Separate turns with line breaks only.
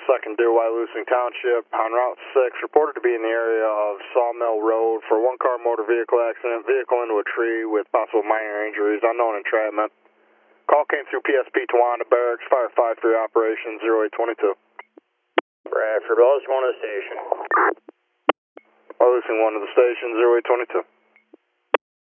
2nd, Deer Wyalusing Township, on Route 6, reported to be in the area of Sawmill Road for a one-car motor vehicle accident, vehicle into a tree with possible minor injuries, unknown entrapment. Call came through PSP Tawanda Barracks, Fire 5 for your operation, 0822.
Bradford, Wyalusing 1 to the station.
Wyalusing 1 to the station, 0822.